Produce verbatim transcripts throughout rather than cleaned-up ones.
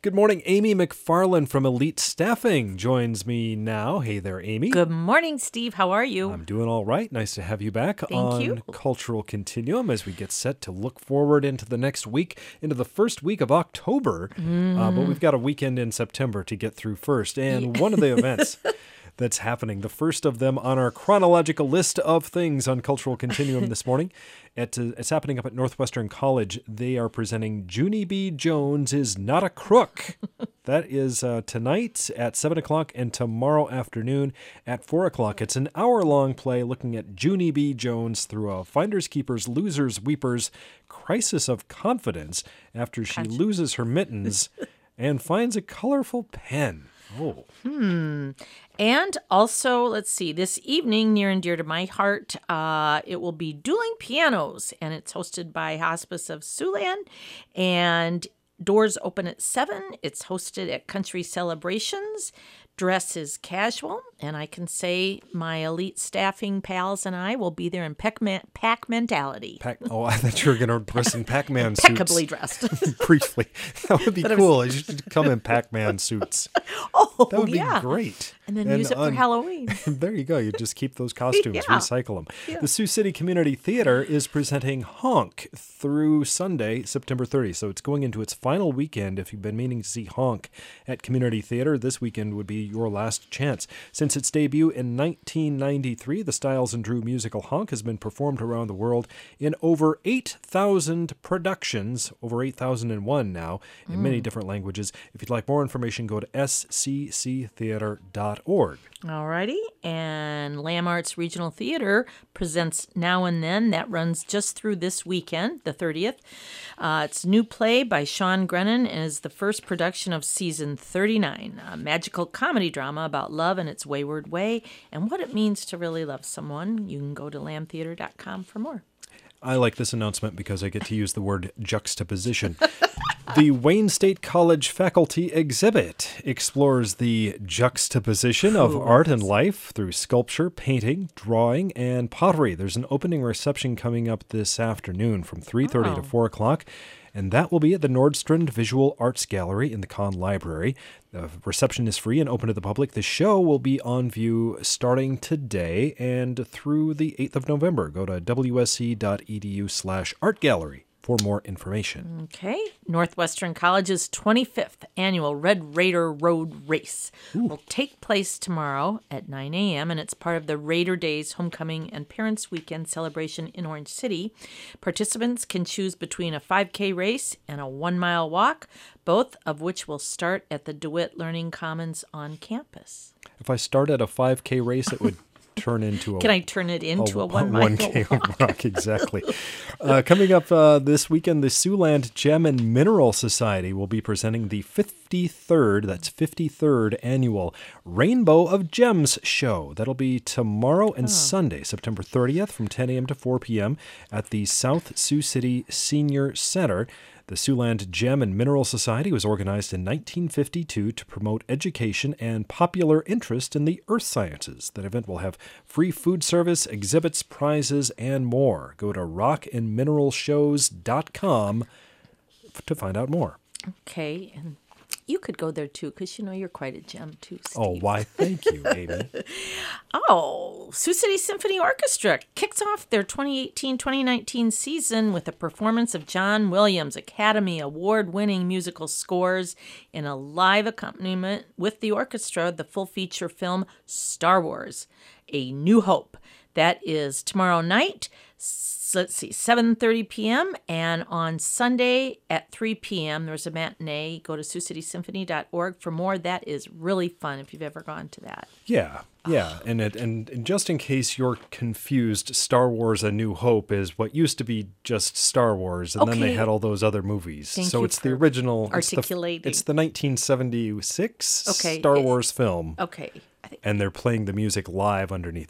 Good morning. Amy McFarland from Elite Staffing joins me now. Hey there, Amy. Good morning, Steve. How are you? I'm doing all right. Nice to have you back Thank on you. Cultural Continuum as we get set to look forward into the next week, into the first week of October. Mm. Uh, but we've got a weekend in September to get through first. And one of the events that's happening, the first of them on our chronological list of things on Cultural Continuum this morning, At, uh, it's happening up at Northwestern College. They are presenting Junie B. Jones is Not a Crook. That is uh, tonight at seven o'clock and tomorrow afternoon at four o'clock. It's an hour-long play looking at Junie B. Jones through a finders, keepers, losers, weepers crisis of confidence after she gotcha. loses her mittens and finds a colorful pen. Oh. Hmm. And also, let's see, this evening, near and dear to my heart, uh, it will be Dueling Pianos, and it's hosted by Hospice of Siouxland, and doors open at seven. It's hosted at Country Celebrations. Dress is casual, and I can say my Elite Staffing pals and I will be there in Pac-Man, pack mentality. Pac- oh, I thought you were going to dress in Pac-Man suits. Impeccably dressed. Briefly. That would be but cool. Was... You should come in Pac-Man suits. Oh, that would yeah. be great. And then and use it for un- Halloween. There you go. You just keep those costumes, yeah. recycle them. Yeah. The Sioux City Community Theater is presenting Honk through Sunday, September thirtieth. So it's going into its final weekend. If you've been meaning to see Honk at Community Theater, this weekend would be your last chance. Since its debut in nineteen ninety-three, the Stiles and Drew musical Honk has been performed around the world in over eight thousand productions, over eight thousand one now, in mm. many different languages. If you'd like more information, go to s c c theater dot org. All righty. And Lamb Arts Regional Theater presents Now and Then. That runs just through this weekend, the thirtieth. Uh, it's a new play by Sean Grennan and is the first production of season thirty-nine, a magical comedy drama about love and its wayward way and what it means to really love someone. You can go to lamb theater dot com for more. I like this announcement because I get to use the word juxtaposition. The Wayne State College faculty exhibit explores the juxtaposition of Ooh, art and life through sculpture, painting, drawing, and pottery. There's an opening reception coming up this afternoon from three thirty oh. to four o'clock, and that will be at the Nordstrand Visual Arts Gallery in the Conn Library. The reception is free and open to the public. The show will be on view starting today and through the eighth of November. Go to w s c dot e d u slash art gallery for more information. Okay. Northwestern College's twenty-fifth annual Red Raider Road Race Ooh. will take place tomorrow at nine a.m., and it's part of the Raider Days Homecoming and Parents Weekend celebration in Orange City. Participants can choose between a five K race and a one-mile walk, both of which will start at the DeWitt Learning Commons on campus. If I start at a five K race, it would turn into a... Can I turn it into a, a one-mile one K walk? walk exactly. Uh, coming up uh, this weekend, the Siouxland Gem and Mineral Society will be presenting the fifty-third, that's fifty-third annual Rainbow of Gems show. That'll be tomorrow and oh. Sunday, September thirtieth from ten a.m. to four p.m. at the South Sioux City Senior Center. The Siouxland Gem and Mineral Society was organized in nineteen fifty-two to promote education and popular interest in the earth sciences. That event will have free food service, exhibits, prizes, and more. Go to rock and mineral shows dot com to find out more. Okay, and you could go there too, because you know you're quite a gem too, Steve. Oh, why, thank you, Amy. Oh, Sioux City Symphony Orchestra kicks off their twenty eighteen twenty nineteen season with a performance of John Williams' Academy Award-winning musical scores in a live accompaniment with the orchestra, the full feature film Star Wars, A New Hope. That is tomorrow night. Let's see, seven thirty p.m. and on Sunday at three p.m. there's a matinee. Go to sioux city symphony dot org for more. That is really fun if you've ever gone to that. Yeah, yeah. and, it, and and just in case you're confused, Star Wars A New Hope is what used to be just Star Wars, and okay. then they had all those other movies. Thank so you it's the original. Articulating. It's the, it's the nineteen seventy-six okay. Star it, Wars film. Okay. I think, and they're playing the music live underneath it.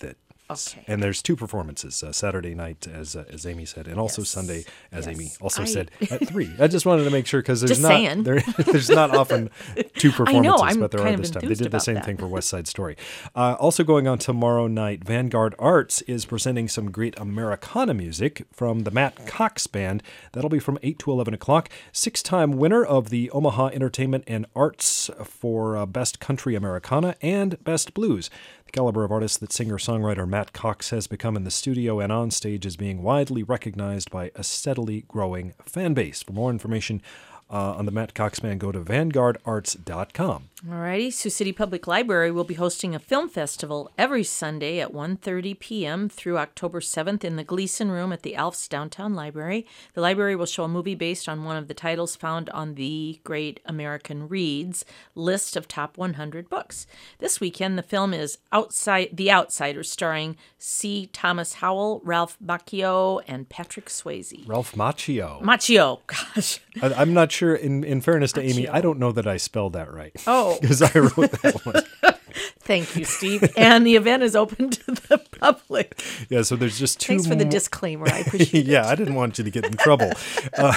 Okay. And there's two performances, uh, Saturday night, as uh, as Amy said, and also Yes. Sunday, as Yes. Amy also I- said, at three. I just wanted to make sure because there's Just not saying. there, there's not often two performances, I'm but there kind are of this time. They enthused did the about same that. thing for West Side Story. Uh, also going on tomorrow night, Vanguard Arts is presenting some great Americana music from the Matt Cox Band. That'll be from eight to eleven o'clock. Six-time winner of the Omaha Entertainment and Arts for uh, Best Country Americana and Best Blues. The caliber of artist that singer-songwriter Matt Cox has become in the studio and on stage is being widely recognized by a steadily growing fan base. For more information uh, on the Matt Cox Band, go to vanguard arts dot com. Alrighty, Sioux City Public Library will be hosting a film festival every Sunday at one thirty p.m. through October seventh in the Gleason Room at the Alf's Downtown Library. The library will show a movie based on one of the titles found on the Great American Reads list of top one hundred books. This weekend, the film is Outside The Outsiders, starring C. Thomas Howell, Ralph Macchio, and Patrick Swayze. Ralph Macchio. Macchio, gosh. I, I'm not sure, in, in fairness to Amy, Macchio. I don't know that I spelled that right. Oh. Because I wrote that one. Thank you, Steve. And the event is open to the public. Yeah, so there's just two Thanks for the mo- disclaimer. I appreciate it. Yeah, I didn't want you to get in trouble. Uh,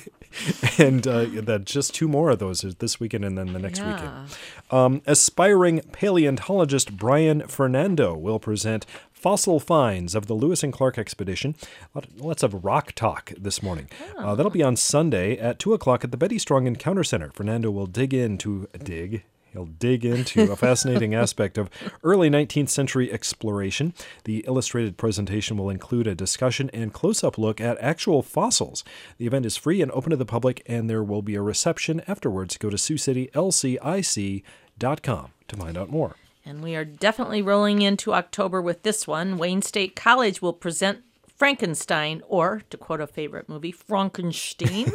and uh, that just two more of those this weekend and then the next Yeah. weekend. Um, aspiring paleontologist Brian Fernando will present fossil finds of the Lewis and Clark expedition. Lot- Lots of rock talk this morning. Uh, that'll be on Sunday at two o'clock at the Betty Strong Encounter Center. Fernando will dig into, dig, He'll dig into a fascinating aspect of early nineteenth century exploration. The illustrated presentation will include a discussion and close-up look at actual fossils. The event is free and open to the public, and there will be a reception afterwards. Go to sioux city l c i c dot com to find out more. And we are definitely rolling into October with this one. Wayne State College will present Frankenstein, or, to quote a favorite movie, Frankenstein,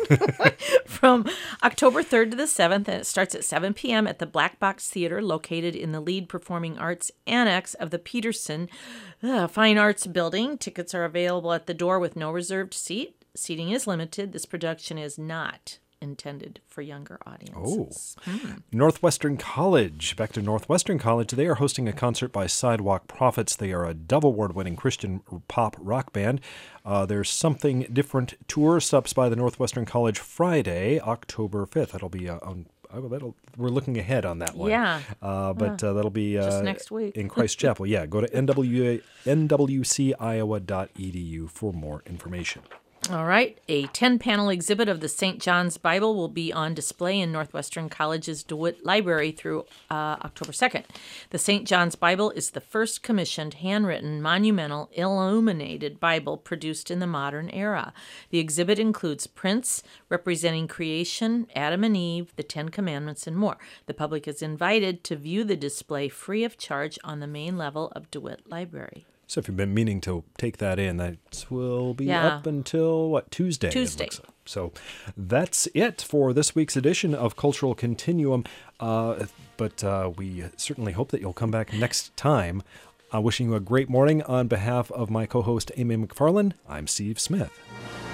from October third to the seventh, and it starts at seven p.m. at the Black Box Theater, located in the Lead Performing Arts Annex of the Peterson uh, Fine Arts Building. Tickets are available at the door with no reserved seat. Seating is limited. This production is not intended for younger audiences. Oh. Northwestern College. Back to Northwestern College. They are hosting a concert by Sidewalk Prophets. They are a double award-winning Christian pop rock band. Uh, there's Something Different tour stops by the Northwestern College Friday, October fifth. That'll be uh, on. Oh, that'll, we're looking ahead on that one. Yeah. Uh, but uh, that'll be uh, Just next week. in Christ Chapel. Yeah, go to N W A N W C Iowa dot E D U for more information. All right. A ten-panel exhibit of the Saint John's Bible will be on display in Northwestern College's DeWitt Library through uh, October second. The Saint John's Bible is the first commissioned, handwritten, monumental, illuminated Bible produced in the modern era. The exhibit includes prints representing creation, Adam and Eve, the Ten Commandments, and more. The public is invited to view the display free of charge on the main level of DeWitt Library. So if you've been meaning to take that in, that will be Yeah. up until, what, Tuesday? it Tuesday. looks like. So that's it for this week's edition of Cultural Continuum. Uh, but uh, we certainly hope that you'll come back next time. Uh, wishing you a great morning on behalf of my co-host, Amy McFarland. I'm Steve Smith.